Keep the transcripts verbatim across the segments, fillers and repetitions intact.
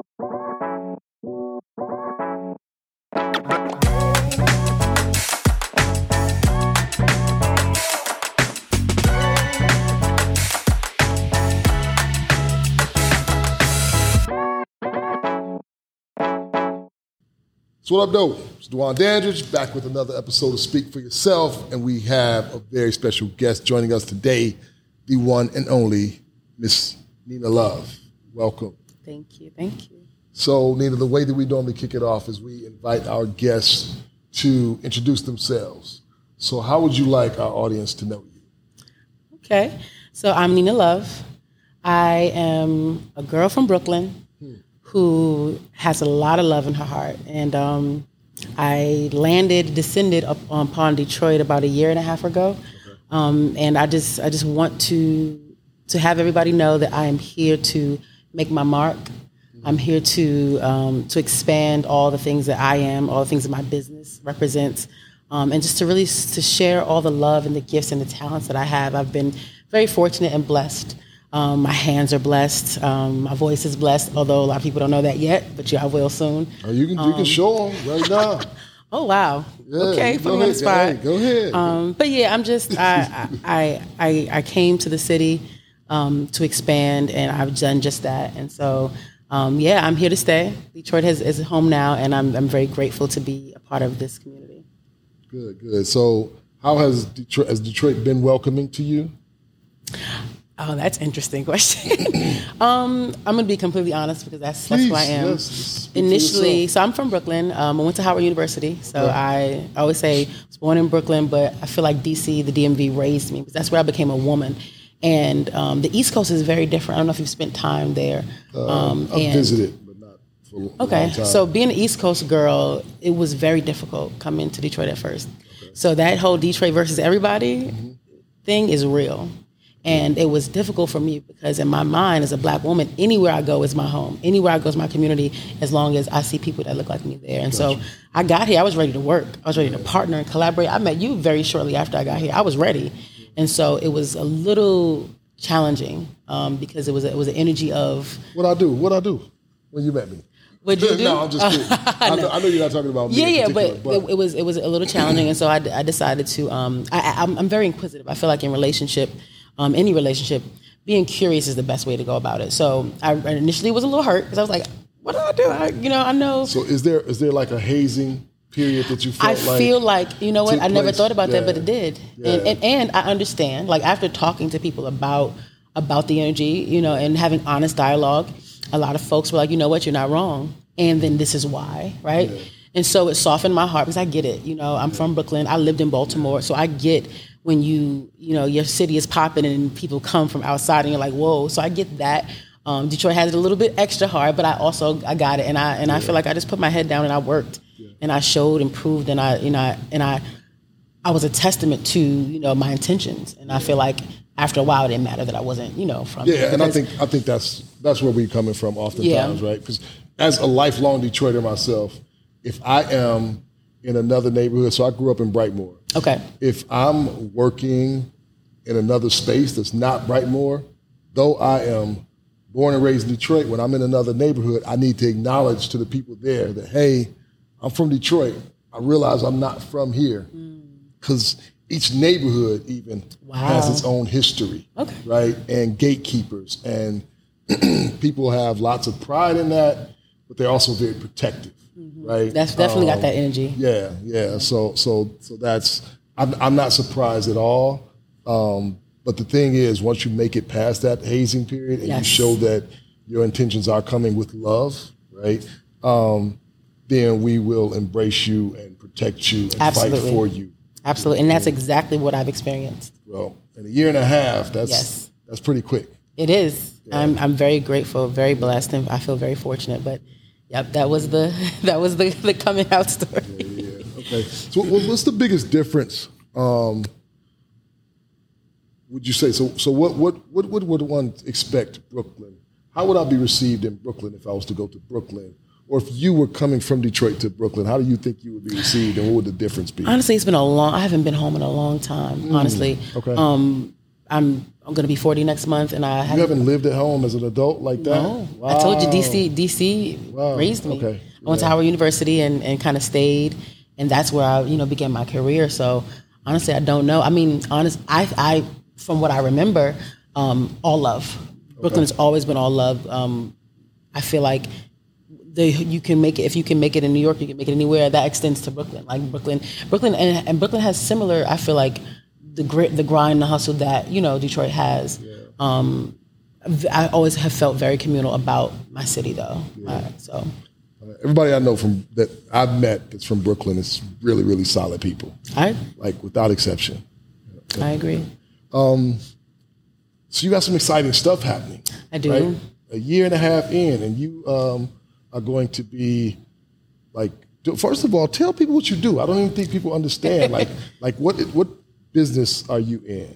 So what up, though? It's Dwan Dandridge, back with another episode of Speak for Yourself, and we have a very special guest joining us today, the one and only Miss Nina Love. Welcome. Thank you, thank you. So, Nina, the way that we normally kick it off is we invite our guests to introduce themselves. So how would you like our audience to know you? Okay, so I'm Nina Love. I am a girl from Brooklyn hmm. who has a lot of love in her heart. And um, I landed, descended up upon Detroit about a year and a half ago. Okay. Um, and I just I just want to to have everybody know that I am here to make my mark. Mm-hmm. I'm here to um, to expand all the things that I am, all the things that my business represents, um, and just to really to share all the love and the gifts and the talents that I have. I've been very fortunate and blessed. Um, my hands are blessed. Um, my voice is blessed, although a lot of people don't know that yet, but y'all will soon. Oh, you can um, you can show them right now. Oh wow! Yeah, okay, put me on the spot. Go ahead. Um, but yeah, I'm just I, I I I came to the city um, to expand, and I've done just that. And so um, yeah, I'm here to stay. Detroit has, is home now, and I'm I'm very grateful to be a part of this community. Good, good. So how has Detroit has Detroit been welcoming to you? Oh, that's an interesting question. um, I'm going to be completely honest because that's, that's Please, who I am. Yes, Initially, so I'm from Brooklyn. Um, I went to Howard University. So okay. I, I always say I was born in Brooklyn, but I feel like D C, the D M V, raised me because that's where I became a woman. And um, the East Coast is very different. I don't know if you've spent time there. Uh, um, I've and, visited, but not for a okay. long time. So being an East Coast girl, it was very difficult coming to Detroit at first. Okay. So that whole Detroit versus everybody mm-hmm. thing is real. And it was difficult for me because in my mind as a black woman, anywhere I go is my home. Anywhere I go is my community as long as I see people that look like me there. And gotcha. So I got here, I was ready to work. I was ready yeah. to partner and collaborate. I met you very shortly after I got here. I was ready. And so it was a little challenging um, because it was a, it was an energy of... What I do? What I do when you met me? What'd you do? No, I'm just kidding. I, know, I know you're not talking about me. Yeah, yeah, but, but. It, it was it was a little challenging. And so I, I decided to... Um, I, I'm, I'm very inquisitive. I feel like in relationship... Um, any relationship, being curious is the best way to go about it. So I initially was a little hurt because I was like, what do I do? I, you know, I know. So is there is there like a hazing period that you felt I like? I feel like, you know what, I never place? thought about yeah. that, but it did. Yeah. And, and and I understand, like after talking to people about about the energy, you know, and having honest dialogue, a lot of folks were like, you know what, you're not wrong. And then this is why, right? Yeah. And so it softened my heart because I get it. You know, I'm yeah. from Brooklyn. I lived in Baltimore. So I get when you, you know, your city is popping and people come from outside and you're like, whoa. So I get that. Um, Detroit has it a little bit extra hard, but I also, I got it. And I and yeah. I feel like I just put my head down and I worked yeah. and I showed and proved and I, you know, and I, I was a testament to, you know, my intentions. And I feel like after a while it didn't matter that I wasn't, you know, from Yeah, and I think I think that's that's where we're coming from oftentimes, yeah. right? Because as a lifelong Detroiter myself, if I am in another neighborhood, so I grew up in Brightmoor. Okay. If I'm working in another space that's not Brightmoor, though I am born and raised in Detroit, when I'm in another neighborhood, I need to acknowledge to the people there that, hey, I'm from Detroit. I realize I'm not from here. Because mm. each neighborhood even wow. has its own history, okay. right? And gatekeepers. And people have lots of pride in that, but they're also very protective. Mm-hmm. Right, that's definitely um, got that energy. Yeah, yeah. So, so, so that's. I'm, I'm not surprised at all. Um, but the thing is, once you make it past that hazing period and yes. you show that your intentions are coming with love, right? Um, then we will embrace you and protect you and Absolutely. fight for you. Absolutely, and that's exactly what I've experienced. Well, in a year and a half, that's yes. that's pretty quick. It is. Yeah. I'm I'm very grateful, very blessed, and I feel very fortunate. But yep, that was the that was the, the coming out story. Yeah, yeah. Okay. So what's the biggest difference? Um, would you say so? So what what what what would one expect Brooklyn? How would I be received in Brooklyn if I was to go to Brooklyn? Or if you were coming from Detroit to Brooklyn, how do you think you would be received, and what would the difference be? Honestly, it's been a long. I haven't been home in a long time. Mm, honestly, okay. Um, I'm I'm gonna be forty next month, and I You haven't lived at home as an adult like that? no. Wow. I told you D C D C Wow. raised me. Okay. I went to Yeah. Howard University and, and kind of stayed, and that's where I you know began my career. So honestly, I don't know. I mean, honest, I I from what I remember, um, all love. Brooklyn has always been all love. Um, I feel like the, you can make it if you can make it in New York, you can make it anywhere. That extends to Brooklyn. Like Brooklyn, Brooklyn, and, and Brooklyn has similar. I feel like the grit, the grind, the hustle that you know Detroit has. Yeah. Um, I always have felt very communal about my city, though. Yeah. Uh, so everybody I know from that I've met that's from Brooklyn is really, really solid people. I like without exception. I agree. Um, so you got some exciting stuff happening. I do. Right? A year and a half in, and you um, are going to be like. First of all, tell people what you do. I don't even think people understand. like, like what what business are you in?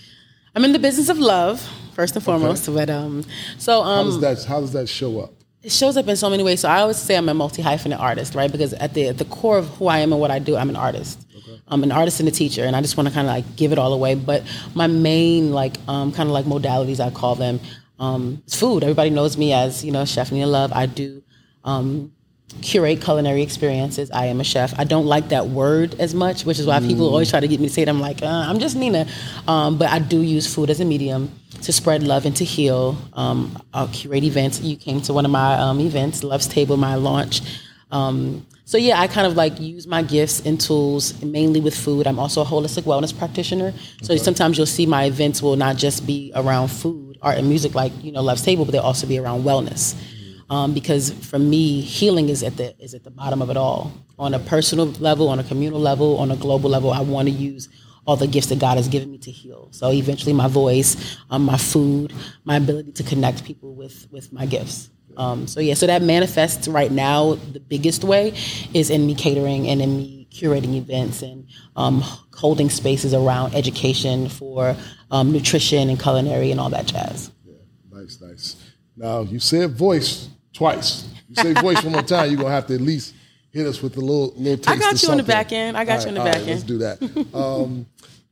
I'm in the business of love, first and foremost. Okay. But um, so um, how does that how does that show up? It shows up in so many ways. So I always say I'm a multi-hyphenate artist, right? Because at the at the core of who I am and what I do, I'm an artist. Okay. I'm an artist and a teacher, and I just want to kind of like give it all away. But my main like um, kind of like modalities, I call them, um, is food. Everybody knows me as you know Chef Nina Love. I do um, curate culinary experiences. I am a chef. I don't like that word as much, which is why mm. people always try to get me to say it. I'm like, uh, I'm just Nina, um, but I do use food as a medium to spread love and to heal. Um, I'll curate events. You came to one of my um, events, Love's Table, my launch. Um, so yeah, I kind of like use my gifts and tools mainly with food. I'm also a holistic wellness practitioner. So okay. sometimes you'll see my events will not just be around food, art, and music like, you know, Love's Table, but they'll also be around wellness. Um, because for me, healing is at the is at the bottom of it all. On a personal level, on a communal level, on a global level, I want to use all the gifts that God has given me to heal. So eventually my voice, um, my food, my ability to connect people with, with my gifts. Um, so yeah, so that manifests right now, the biggest way is in me catering and in me curating events and um, holding spaces around education for um, nutrition and culinary and all that jazz. Yeah, nice, nice. Now you said voice twice. You say voice one more time, you're going to have to at least hit us with a little little taste. I got you something. on the back end. I got all you on right, the back right, end. Let's do that. Um,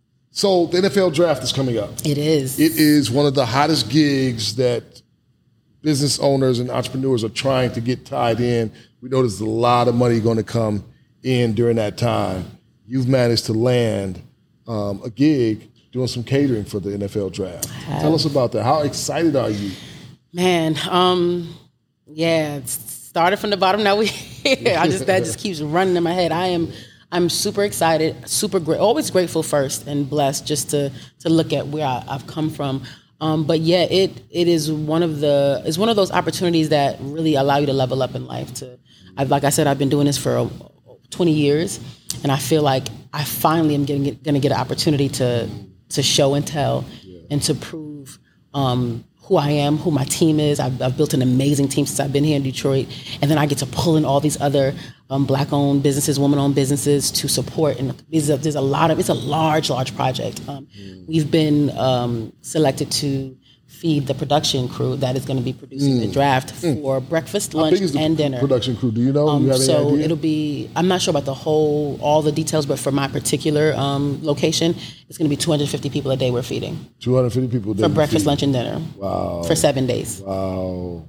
so the N F L draft is coming up. It is. It is one of the hottest gigs that business owners and entrepreneurs are trying to get tied in. We know there's a lot of money going to come in during that time. You've managed to land um, a gig doing some catering for the N F L draft. Tell us about that. How excited are you? Man, um, yeah, it started from the bottom. Now we here. I just that just keeps running in my head. I am, I'm super excited, super great, always grateful first, and blessed just to to look at where I, I've come from. Um, but yeah, it it is one of the it's one of those opportunities that really allow you to level up in life. To, I've, like I said, I've been doing this for twenty years, and I feel like I finally am getting going to get an opportunity to to show and tell, yeah. and to prove. Um, who I am, who my team is. I've, I've built an amazing team since I've been here in Detroit. And then I get to pull in all these other um, Black-owned businesses, woman-owned businesses to support. And there's a, there's a lot of, it's a large, large project. Um, mm. We've been um, selected to feed the production crew that is going to be producing mm. the draft mm. for breakfast, lunch, and the dinner. Production crew, do you know? Um, you have any so idea? It'll be, I'm not sure about the whole, all the details, but for my particular um, location, it's going to be two hundred fifty people a day we're feeding. two hundred fifty people a day for breakfast, feeding. lunch, and dinner. Wow. For seven days. Wow.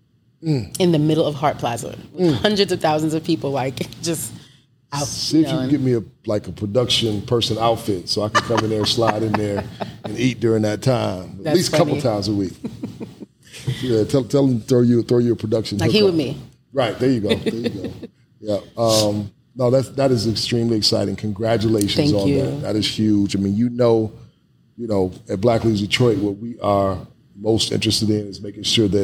Mm. In the middle of Hart Plaza, with mm. hundreds of thousands of people, like just. Out, See if you, know, you can get me a like a production person outfit so I can come in there, slide in there, and eat during that time. At least a couple times a week. Yeah, tell tell them throw you throw you a production. Like he with me. Right, there you go. There you go. Yeah. Um, no, that's that is extremely exciting. Congratulations Thank on you. that. That is huge. I mean, you know, you know, at Black Leaders Detroit, what we are most interested in is making sure that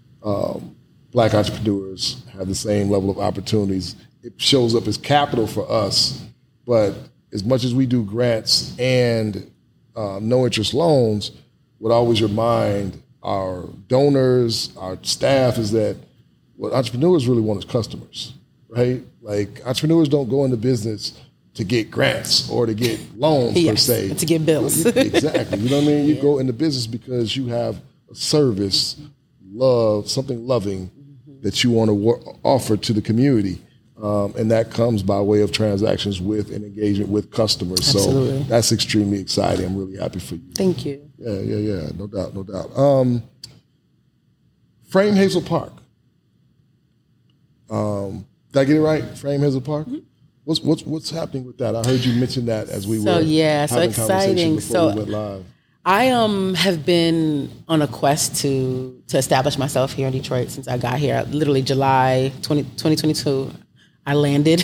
um, Black entrepreneurs have the same level of opportunities. It shows up as capital for us, but as much as we do grants and uh, no interest loans, what I always remind our donors, our staff is that what entrepreneurs really want is customers, right? Like entrepreneurs don't go into business to get grants or to get loans yes, per se. To get bills. Exactly. You know what I mean? You yeah. go into business because you have a service, love, something loving mm-hmm. that you want to wor- offer to the community. Um, and that comes by way of transactions with and engagement with customers. Absolutely. So that's extremely exciting. I'm really happy for you. Thank you. Yeah, yeah, yeah. No doubt, no doubt. Um, Frame Hazel Park. Um, did I get it right? Frame Hazel Park? Mm-hmm. What's what's what's happening with that? I heard you mention that as we so, were yeah, so having exciting. Before so we went live. I um have been on a quest to to establish myself here in Detroit since I got here. Literally July twenty twenty-two, I landed,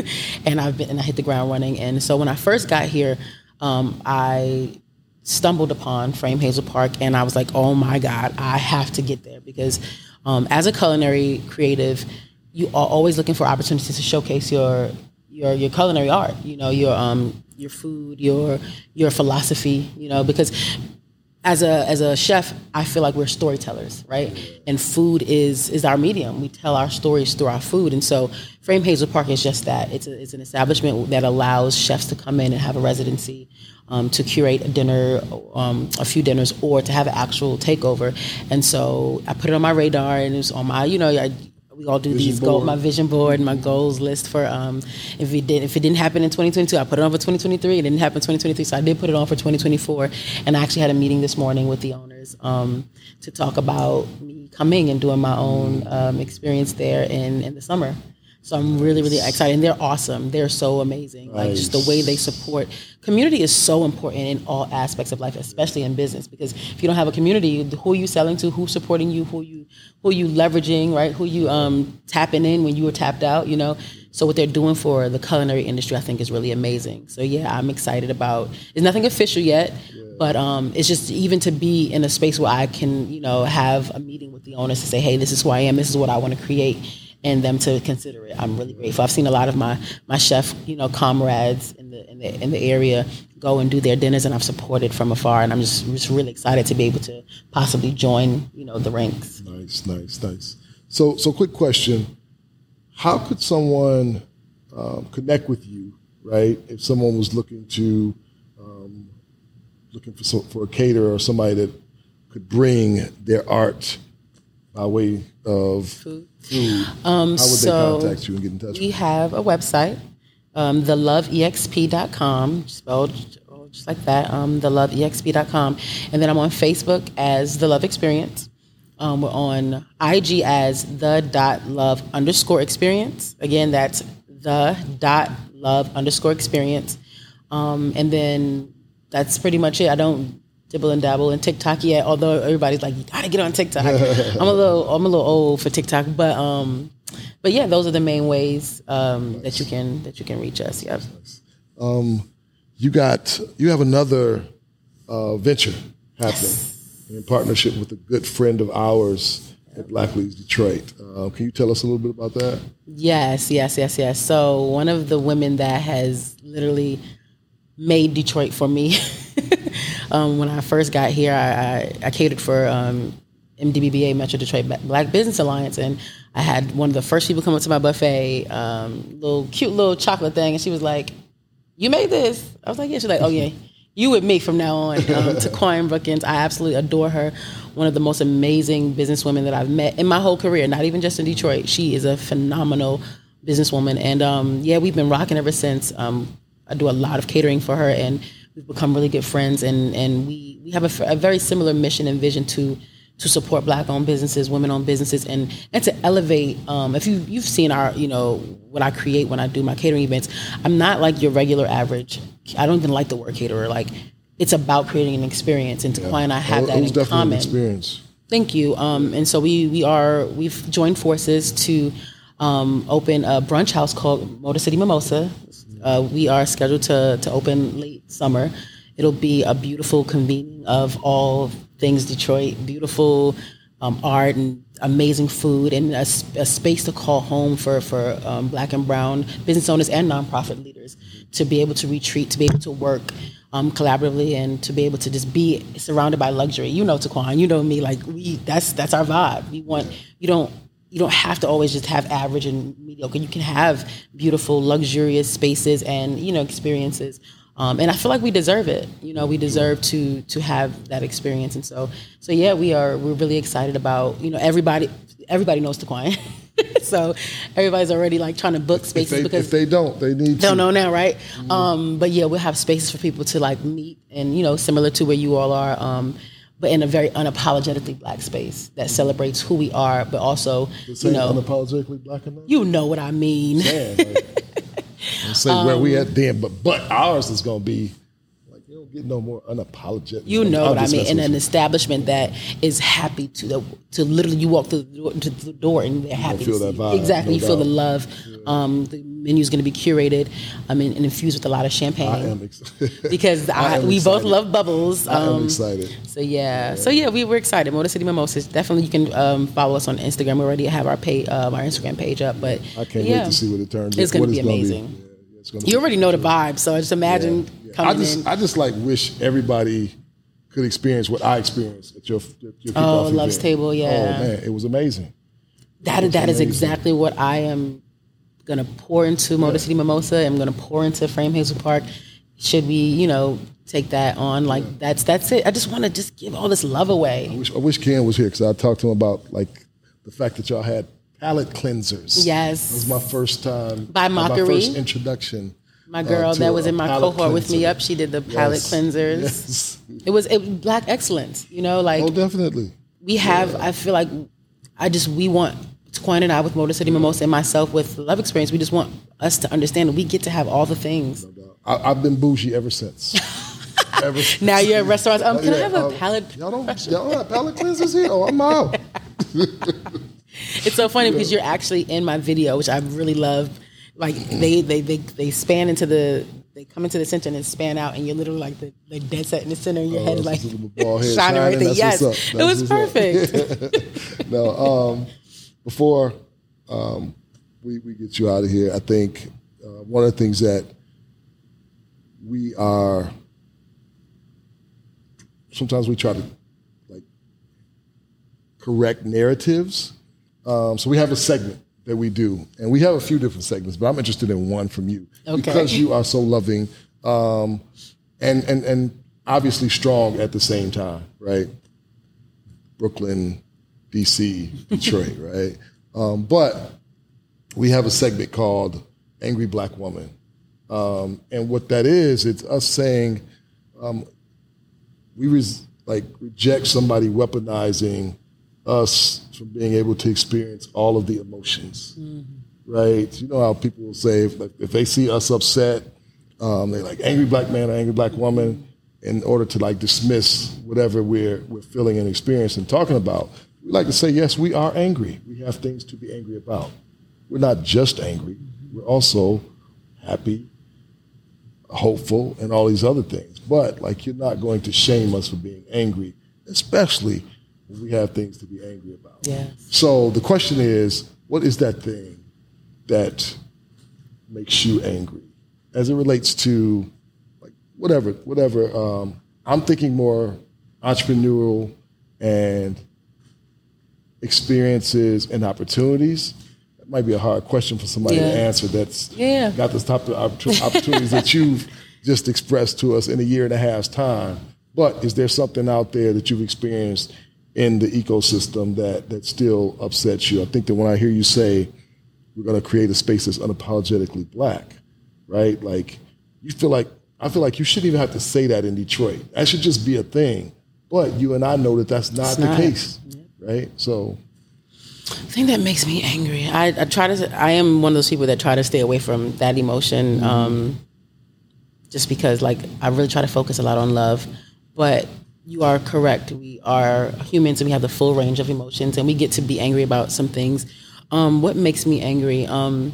and I've been and I hit the ground running. And so when I first got here, um, I stumbled upon Frame Hazel Park, and I was like, oh my God, I have to get there because um, as a culinary creative, you are always looking for opportunities to showcase your your your culinary art. You know, your um your food, your your philosophy. You know, because as a as a chef, I feel like we're storytellers, right? And food is is our medium. We tell our stories through our food, and so Frame Hazel Park is just that. It's a, it's an establishment that allows chefs to come in and have a residency, um, to curate a dinner, um, a few dinners, or to have an actual takeover. And so I put it on my radar, and it was on my, you know, I, we all do vision these goals, board. my vision board, my goals list for um, if it did if it didn't happen in twenty twenty-two, I put it on for twenty twenty-three. It didn't happen in twenty twenty-three, so I did put it on for twenty twenty-four. And I actually had a meeting this morning with the owners um, to talk about me coming and doing my own um, experience there in in the summer. So I'm really, really excited. And they're awesome. They're so amazing. Nice. Like just the way they support. Community is so important in all aspects of life, especially in business. Because if you don't have a community, who are you selling to? Who's supporting you? Who you who are you leveraging, right? Who you um, tapping in when you were tapped out, you know? So what they're doing for the culinary industry, I think, is really amazing. So yeah, I'm excited about. It's nothing official yet, yeah. but um, it's just even to be in a space where I can, you know, have a meeting with the owners to say, hey, this is who I am. This is what I want to create. And them to consider it. I'm really grateful. I've seen a lot of my my chef, you know, comrades in the in the in the area go and do their dinners, and I've supported from afar. And I'm just just really excited to be able to possibly join, you know, the ranks. Nice, nice, nice. So, so quick question: how could someone um, connect with you, right? If someone was looking to um, looking for so, for a caterer or somebody that could bring their art by way of food. food. Um, How would so they contact you and get in touch with you? We have a website, um, the love e x p dot com, spelled just like that, um, the love e x p dot com. And then I'm on Facebook as The Love Experience. Um, we're on I G as the dot love underscore experience. Again, that's the dot love underscore experience. Um, and then that's pretty much it. I don't dibble and dabble in TikTok yet, although everybody's like, you gotta get on TikTok. I'm a little I'm a little old for TikTok, but um but yeah, those are the main ways um nice. that you can that you can reach us. Yeah. Nice. Um you got you have another uh, venture happening yes. in partnership with a good friend of ours at Black Leads Detroit. Uh, can you tell us a little bit about that? Yes, yes, yes, yes. So one of the women that has literally made Detroit for me. um, when I first got here, I, I, I catered for um, M D B B A, Metro Detroit Black Business Alliance, and I had one of the first people come up to my buffet, um, little cute little chocolate thing, and she was like, "You made this?" I was like, "Yeah." She's like, "Oh yeah, you with me from now on." Um, Taquan Brookins, I absolutely adore her. One of the most amazing businesswomen that I've met in my whole career, not even just in Detroit. She is a phenomenal businesswoman, and um, yeah, we've been rocking ever since. Um, I do a lot of catering for her, and we've become really good friends, and, and we, we have a, a very similar mission and vision to to support Black-owned businesses, women-owned businesses, and and to elevate. Um, if you you've seen our you know what I create when I do my catering events, I'm not like your regular average. I don't even like the word caterer. Like it's about creating an experience, and Taquan yeah. and I have that it was in definitely common. An experience. Thank you. Um, and so we we are we've joined forces to um, open a brunch house called Motor City Mimosa. Uh, we are scheduled to to open late summer. It'll be a beautiful convening of all things Detroit, beautiful um, art and amazing food, and a, a space to call home for for um, Black and brown business owners and nonprofit leaders to be able to retreat, to be able to work um, collaboratively, and to be able to just be surrounded by luxury. You know, Taquan, you know me. Like we, that's that's our vibe. We want you don't. You don't have to always just have average and mediocre. You can have beautiful, luxurious spaces and, you know, experiences. Um, and I feel like we deserve it. You know, we deserve to to have that experience. And so, so yeah, we are. We're really excited about. You know, everybody. Everybody knows Taquan. So everybody's already like trying to book spaces if they, because if they don't, they need they'll to. know now, right? Mm-hmm. Um, but yeah, we'll have spaces for people to like meet and, you know, similar to where you all are, um, but in a very unapologetically Black space that celebrates who we are, but also, you know, unapologetically Black enough. You know what I mean? Man, like, say um, where we at then, but but ours is gonna be. You don't get no more unapologetic. You know what I mean? In an establishment that is happy to the, to literally you walk through the door, to the door and they're happy. You feel to that see vibe. You. Exactly. No you doubt. feel the love. Yeah. Um, the menu is going to be curated I mean, and infused with a lot of champagne. I am excited. Because I, I we excited. both love bubbles. Um, I am excited. So yeah. yeah. So yeah, we were excited. Motor City Mimosas. Definitely you can um, follow us on Instagram. We already have our page, um, our Instagram page up. But I can't yeah. wait to see what it turns It's going to be amazing. Be. Yeah. You already know the vibe, so just imagine yeah, yeah. coming I just, in. I just like wish everybody could experience what I experienced at your, your Oh, Love's Table, yeah. Oh man, it was amazing. That was that amazing. is exactly what I am gonna pour into Motor City Mimosa. I'm gonna pour into Frame Hazel Park. Should we, you know, take that on? Like yeah. that's that's it. I just want to just give all this love away. I wish, I wish Ken was here because I talked to him about like the fact that y'all had palate cleansers. Yes, it was my first time. By Mockery. My first introduction. My girl uh, that was in my cohort cleanser. with me up, she did the palate yes. cleansers. Yes. It was it, Black excellence, you know, like oh, definitely. We have. Yeah. I feel like I just we want Twain and I with Motor City Mimosa and myself with Love Experience. We just want us to understand that we get to have all the things. No doubt. I, I've been bougie ever since. ever since. Now you're at restaurants. Um, can yeah, I have a um, palate? Y'all don't. Y'all don't have palate cleansers here. Oh, I'm out. It's so funny yeah. because you're actually in my video, which I really love. Like they, they, they, they span into the, they come into the center and then span out, and you're literally like the, the dead set in the center, and your oh, head is like head shining right there. Yes, it was perfect. No, um, before um, we we get you out of here, I think uh, one of the things that we are sometimes we try to like correct narratives. Um, so we have a segment that we do, and we have a few different segments, but I'm interested in one from you okay. because you are so loving um, and and and obviously strong at the same time, right? Brooklyn, D C, Detroit, right? Um, but we have a segment called Angry Black Woman, um, and what that is, it's us saying um, we res- like reject somebody weaponizing us from being able to experience all of the emotions, mm-hmm. right? You know how people will say if, like, if they see us upset, um, they're like angry black man or angry black woman, in order to like dismiss whatever we're we're feeling and experiencing and talking about. We like to say, yes, we are angry. We have things to be angry about. We're not just angry. We're also happy, hopeful, and all these other things. But like, you're not going to shame us for being angry, especially we have things to be angry about. Yes. So the question is, what is that thing that makes you angry as it relates to like whatever, whatever. Um, I'm thinking more entrepreneurial and experiences and opportunities. That might be a hard question for somebody yeah. to answer that's yeah. got the type of opportunities that you've just expressed to us in a year and a half's time. But is there something out there that you've experienced in the ecosystem that, that still upsets you? I think that when I hear you say we're going to create a space that's unapologetically black, right? Like, you feel like, I feel like you shouldn't even have to say that in Detroit. That should just be a thing. But you and I know that that's not it's the not. case, Yeah. right? So, the thing that makes me angry, I, I try to. I am one of those people that try to stay away from that emotion, mm-hmm. um, just because, like, I really try to focus a lot on love. But you are correct. We are humans, and we have the full range of emotions, and we get to be angry about some things. Um, what makes me angry? Um,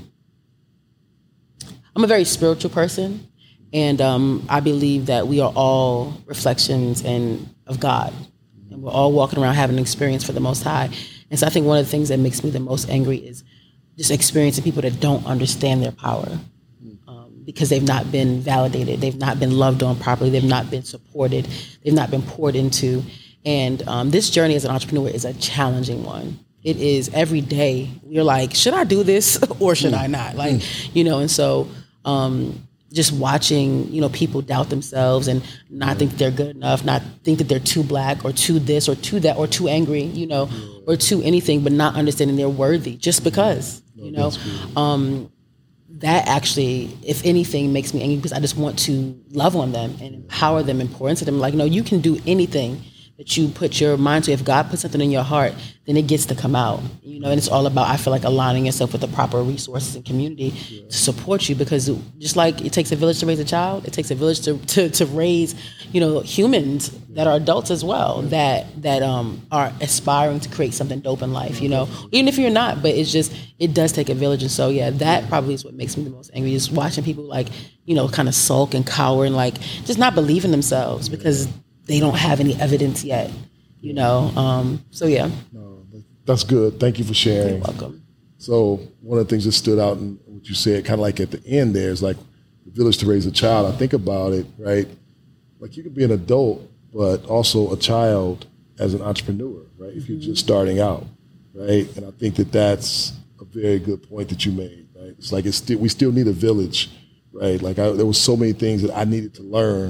I'm a very spiritual person, and um, I believe that we are all reflections and of God, and we're all walking around having an experience for the Most High. And so I think one of the things that makes me the most angry is just experiencing people that don't understand their power, um, because they've not been validated, they've not been loved on properly, they've not been supported, they've not been poured into. And um, this journey as an entrepreneur is a challenging one. It is every day. You're like, should I do this or should mm. I not? Like, mm. you know, and so um, just watching, you know, people doubt themselves and not think that they're good enough, not think that they're too black or too this or too that or too angry, you know, or too anything, but not understanding they're worthy just because, you know. Um, that actually, if anything, makes me angry because I just want to love on them and empower them and pour into them. Like, no, you can do anything that you put your mind to. If God puts something in your heart, then it gets to come out, you know. And it's all about, I feel like, aligning yourself with the proper resources and community yeah. to support you, because just like it takes a village to raise a child, it takes a village to to, to raise, you know, humans that are adults as well, that that um are aspiring to create something dope in life, you know, even if you're not. But it's just, it does take a village. And so yeah, that probably is what makes me the most angry, is watching people like, you know, kind of sulk and cower and like just not believe in themselves because they don't have any evidence yet, you know. Um, so yeah. No, that's good. Thank you for sharing. You're welcome. So one of the things that stood out in what you said, kind of like at the end there, is like the village to raise a child. I think about it, right? Like you could be an adult, but also a child as an entrepreneur, right? If you're just starting out, right? And I think that that's a very good point that you made, right? It's like it's still, we still need a village, right? Like I, there was so many things that I needed to learn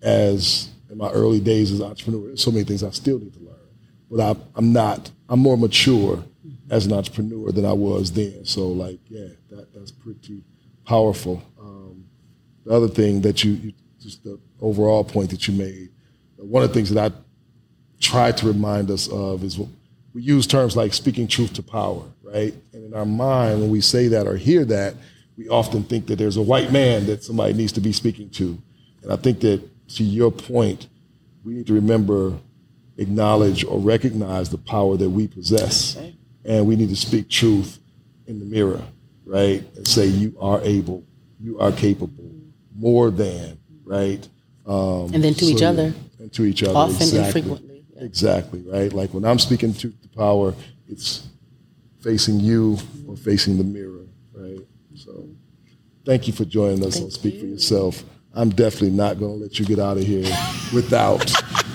as in my early days as an entrepreneur. There's so many things I still need to learn, but I, I'm not, I'm more mature as an entrepreneur than I was then. So like, yeah, that, that's pretty powerful. Um, the other thing that you, you, just the overall point that you made, one of the things that I try to remind us of is we use terms like speaking truth to power, right? And in our mind, when we say that or hear that, we often think that there's a white man that somebody needs to be speaking to. And I think that, to your point, we need to remember, acknowledge, or recognize the power that we possess. Okay. And we need to speak truth in the mirror, right? And say, you are able, you are capable, more than, right? Um, and then to so, each other. And to each other. Often exactly. and frequently. Yeah. Exactly, right? Like when I'm speaking truth to power, it's facing you or facing the mirror, right? So thank you for joining us thank on Speak you. For Yourself. I'm definitely not going to let you get out of here without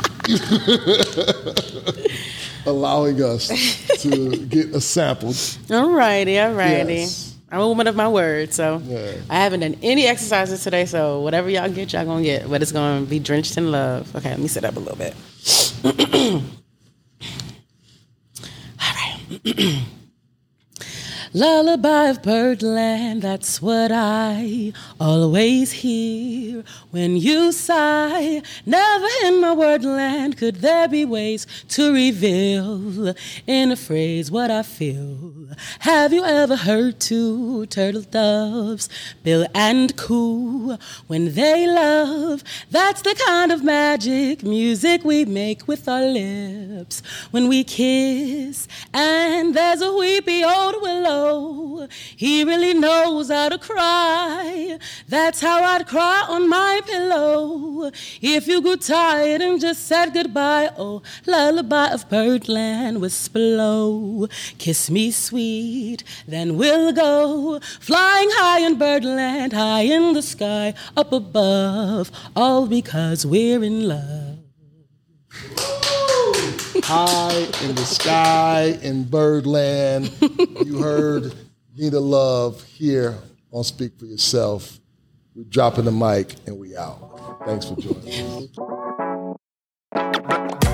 allowing us to get a sample. All righty, all righty. Yes. I'm a woman of my word, so yeah. I haven't done any exercises today, so whatever y'all get, y'all going to get, but it's going to be drenched in love. Okay, let me sit up a little bit. All right. Lullaby of birdland, that's what I always hear when you sigh. Never in my wordland could there be ways to reveal in a phrase what I feel. Have you ever heard two turtle doves bill and coo when they love? That's the kind of magic music we make with our lips when we kiss. And there's a weepy old willow, he really knows how to cry. That's how I'd cry on my pillow if you grew tired and just said goodbye. Oh, lullaby of birdland, whisper low, kiss me sweet, then we'll go flying high in birdland, high in the sky, up above, all because we're in love. High in the sky in birdland. You heard Nina Love here on Speak For Yourself. We're dropping the mic and we out. Thanks for joining us.